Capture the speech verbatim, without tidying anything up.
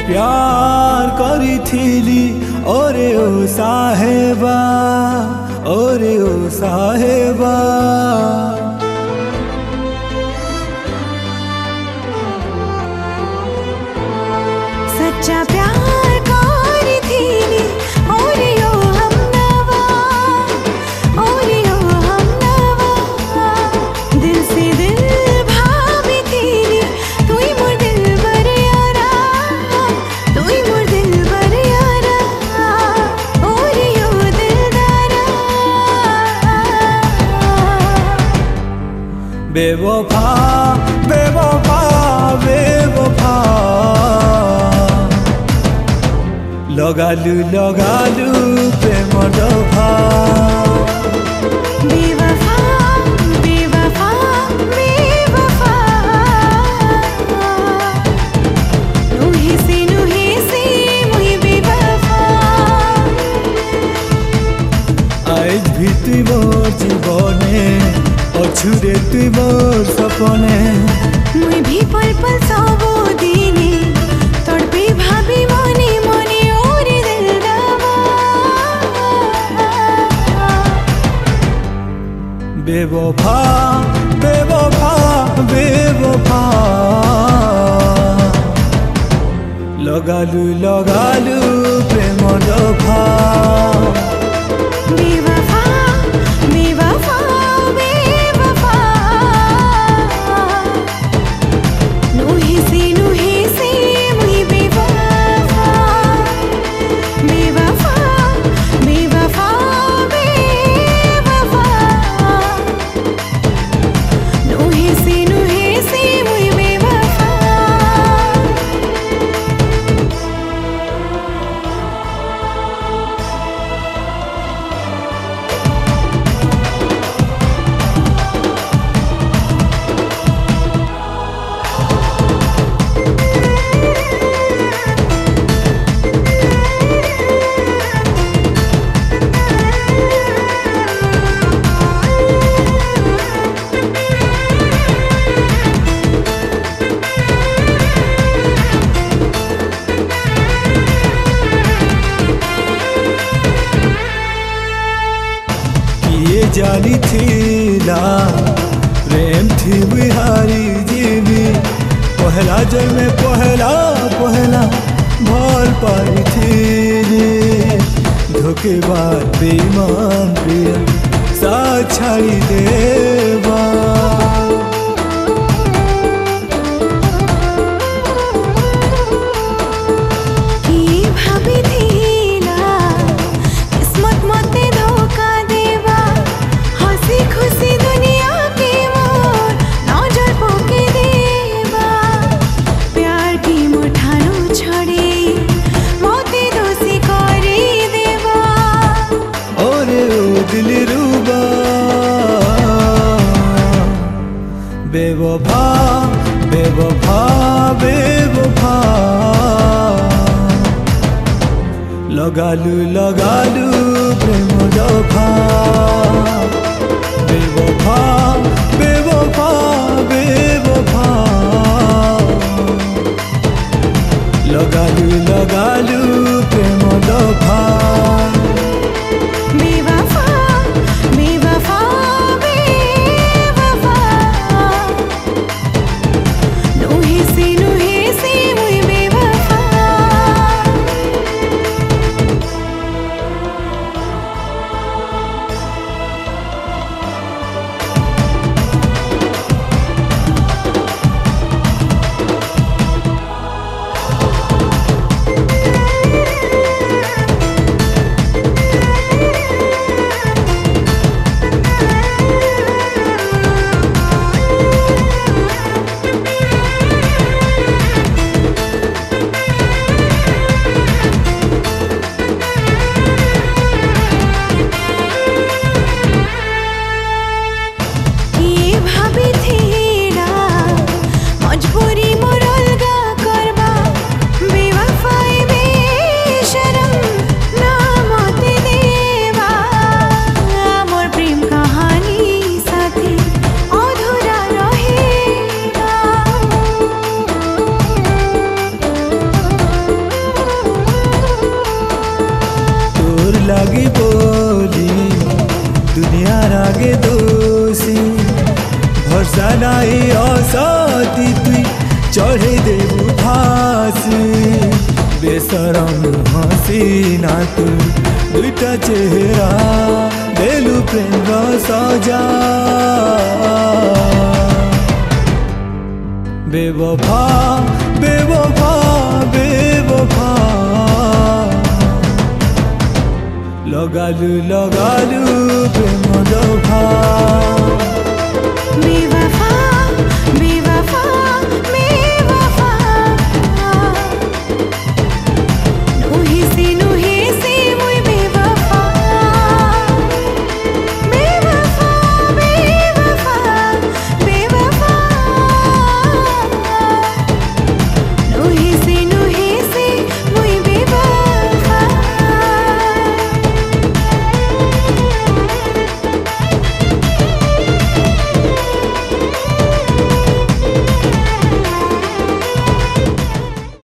प्यार करी थीली ओरे ओ साहेबा ओरे ओ साहेबा सच्चा प्यार करी थीली ओरे ओ हमनवा ओरे ओ हमनवा दिल से दिल भाभी थीली तुई मोर दिल बर यारा तुई मोर दिल बर यारा ओरे ओ दिलदारा बेवफा बेवफा बेवफा लगालू लगालू प्रेम डफा बेवफा बेवफा बेवफा नुहे से नुहे से मुई बेवफा आज भी तुई मोर जीवने अछुरे तुई मोर सपने मुई भी पल पल सबो दिने तड़पे भाभी मने मने और दिल दवा बेवफा बेवफा बेवफा लगालू लगालू प्रेम डफा बेवफा बेवफा बेवफा नुहे से नुहे से मुई बेवफा बेवफा बेवफा बेवफा नुहे से नुहे से मुई बेवफा किए जानी थीला प्रेम थी बिहारी जीवी पहला जल में पहला पहला भर पाई थी धोखेबाज बेईमान प्रिय साथ छाड़ी देवा की भाभी थीला किस्मत मते धोखा देवा हंसी खुशी दुनिया के मोर नजर पोके देवा प्यार की मुठानो छड़े मोते दोषी करे देवा ओरे ओ दिल रूबा बेवफा बेवफा बेवफा लगालू लगालू प्रेम डफा बेवफा बेवफा बेवफा लगालू लगालू प्रेम डफा बेवफा बेवफा बेवफा नुहे से नुहे से मुई बेवफा लगी बोली दुनिया रागे दोषी भरसा नाई असती तुई चढ़े देबू फांसी बेसरम हसीना तू दुईटा चेहरा देलू प्रेम सजा बेवफा बेवफा बेवफा लगालू लगालू प्रेम दफा।